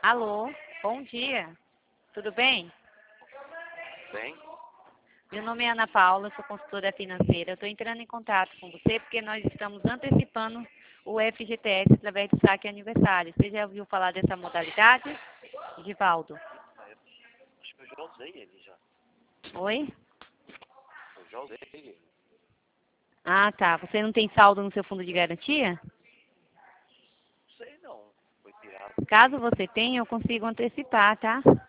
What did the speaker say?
Alô, bom dia. Tudo bem? Bem? Meu nome é Ana Paula, sou consultora financeira. Estou entrando em contato com você porque nós estamos antecipando o FGTS através do saque aniversário. Você já ouviu falar dessa modalidade, Givaldo? Acho que eu já usei ele já. Oi? Eu já usei ele. Ah, tá. Você não tem saldo no seu fundo de garantia? Não sei não. Foi pirado. Caso você tenha, eu consigo antecipar, tá?